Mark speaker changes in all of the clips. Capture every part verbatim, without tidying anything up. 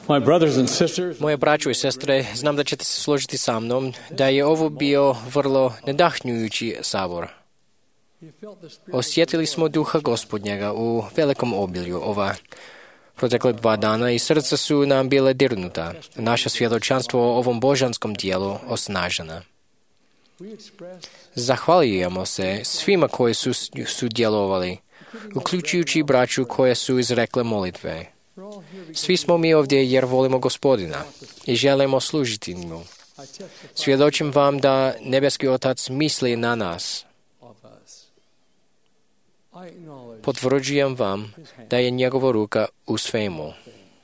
Speaker 1: My brothers and sisters,
Speaker 2: Moje braćo i sestre, znam da ćete se složiti sa mnom da je ovo bio vrlo nadahnjujući sabor. Osjetili smo duha Gospodnjega u velikom obilju ova protekle dva dana i srca su nam bile dirnuta. Naše svjedočanstvo o ovom božanskom dijelu osnažena. Zahvaljujemo se svima koji su sudjelovali, uključujući braću koje su izrekle molitve. Svi smo mi ovdje jer volimo Gospodina i želimo služiti mu. Svjedočim vam da nebeski Otac misli na nas. Potvrđujem vam da je njegova ruka u svemu.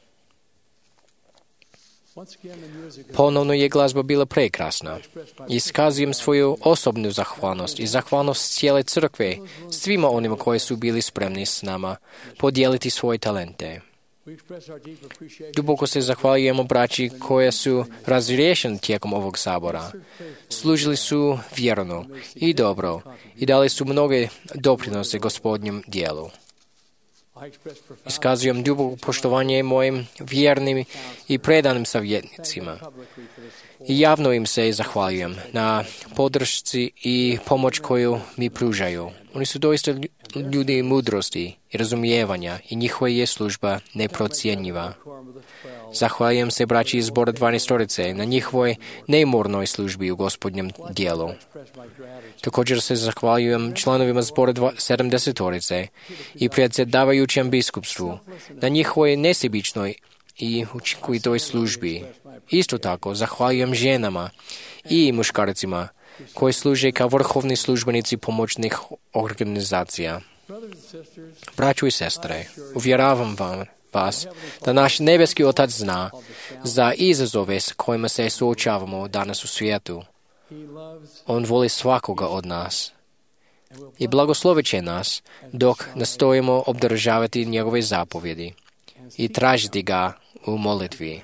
Speaker 2: Ponovno je glazba bila prekrasna. Iskazujem svoju osobnu zahvalnost i zahvalnost cijele crkve svima onima koji su bili spremni s nama podijeliti svoje talente. Duboko se zahvaljujemo braći koje su razriješeni tijekom ovog sabora. Služili su vjerno i dobro i dali su mnoge doprinose Gospodnjem dijelu. Iskazujem duboko poštovanje mojim vjernim i predanim savjetnicima. I javno im se zahvaljujem na podršci i pomoć koju mi pružaju. Oni su doista ljudi mudrosti i razumijevanja i njihova je služba neprocjenjiva. Zahvaljujem se braći iz zbora dvanaestorice na njihovoj neumornoj službi u Gospodnjem dijelu. Također se zahvaljujem članovima zbora sedamdesetorice i predsjedavajućem biskupstvu na njihovoj nesebičnoj i učinkovitoj službi. Isto tako zahvaljujem ženama i muškarcima koji služe kao vrhovni službenici pomoćnih organizacija. Braćo i sestre, uvjeravam vam, vas da naš nebeski Otac zna za izazove s kojima se suočavamo danas u svijetu. On voli svakoga od nas i blagoslovit će nas dok nastojimo obdržavati njegove zapovjedi i tražiti ga u molitvi.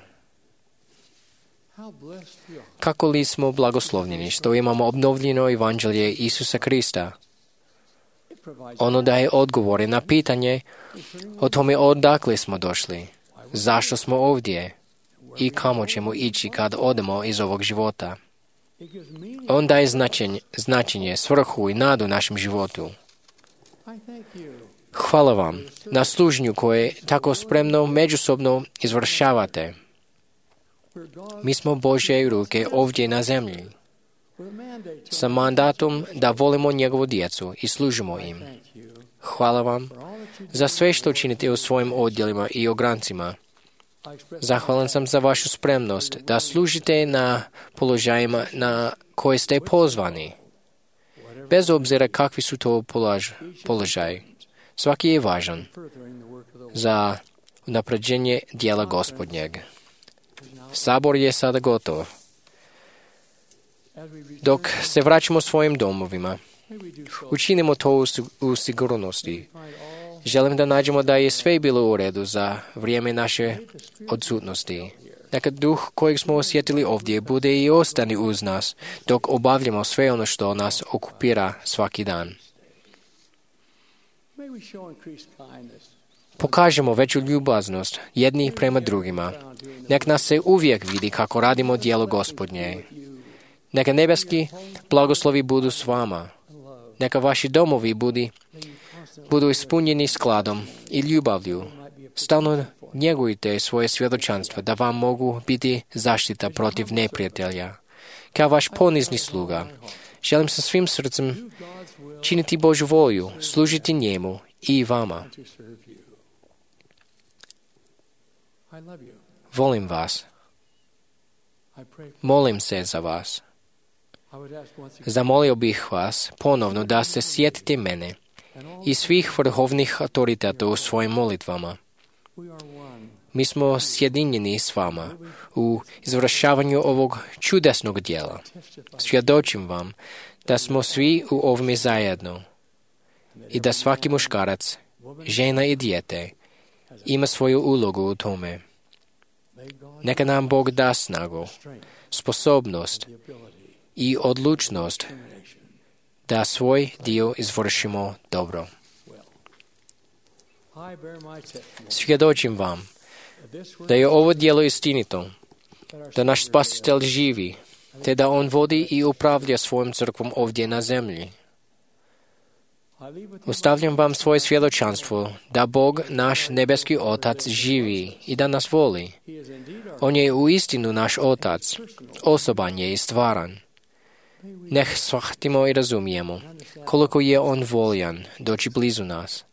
Speaker 2: Kako li smo blagoslovljeni što imamo obnovljeno evanđelje Isusa Krista? Ono daje odgovore na pitanje o tome odakle smo došli, zašto smo ovdje i kamo ćemo ići kad odemo iz ovog života. On daje značenje, značenje, svrhu i nadu našem životu. Hvala vam na služnju koje tako spremno međusobno izvršavate. Mi smo Božje ruke ovdje na zemlji, sa mandatom da volimo njegovu djecu i služimo im. Hvala vam za sve što činite u svojim odjelima i ograncima. Zahvalan sam za vašu spremnost da služite na položajima na koje ste pozvani. Bez obzira kakvi su to polož, položaj, svaki je važan za unapređenje dijela Gospodnjeg. Sabor je sada gotov. Dok se vraćamo svojim domovima, učinimo to u sigurnosti. Želim da nađemo da je sve bilo u redu za vrijeme naše odsutnosti. Neka duh kojeg smo osjetili ovdje bude i ostane uz nas dok obavljamo sve ono što nas okupira svaki dan. Pokažemo veću ljubaznost jedni prema drugima. Nek nas se uvijek vidi kako radimo djelo Gospodnje. Neka nebeski blagoslovi budu s vama. Neka vaši domovi budi, budu ispunjeni skladom i ljubavlju. Stalno njegujte svoje svjedočanstvo da vam mogu biti zaštita protiv neprijatelja. Kao vaš ponizni sluga, želim sa svim srcem činiti Božju volju, služiti njemu i vama. Volim vas. Molim se za vas. Zamolio bih vas ponovno da se sjetite mene i svih vrhovnih autoriteta u svojim molitvama. Mi smo sjedinjeni s vama u izvršavanju ovog čudesnog djela. Svjedočim vam da smo svi u ovome zajedno i da svaki muškarac, žena i dijete ima svoju ulogu u tome. Neka nam Bog da snagu, sposobnost i odlučnost da svoj dio izvršimo dobro. Svjedočim vam da je ovo djelo istinito, da naš Spasitelj živi, te da On vodi i upravlja svojom crkvom ovdje na zemlji. Ostavljam vam svoje svjedočanstvo da Bog, naš nebeski Otac, živi i da nas voli. On je u istinu naš Otac, osoban je i stvaran. Neh shvatimo i razumijemo koliko je On voljan doći blizu nas.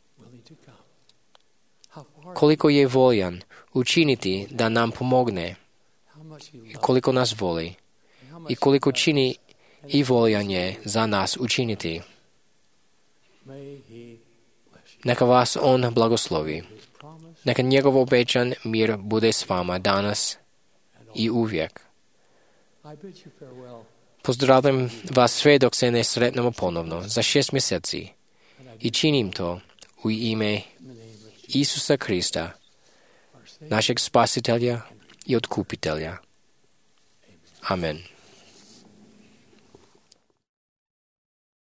Speaker 2: Koliko je voljan učiniti da nam pomogne i koliko nas voli i koliko čini i voljan je za nas učiniti. Neka vas On blagoslovi. Neka njegov obećan mir bude s vama danas i uvijek. Pozdravljam vas sve dok se ne sretnemo ponovno za šest mjeseci i činim to u ime Isusa Krista, našeg Spasitelja i Otkupitelja. Amen.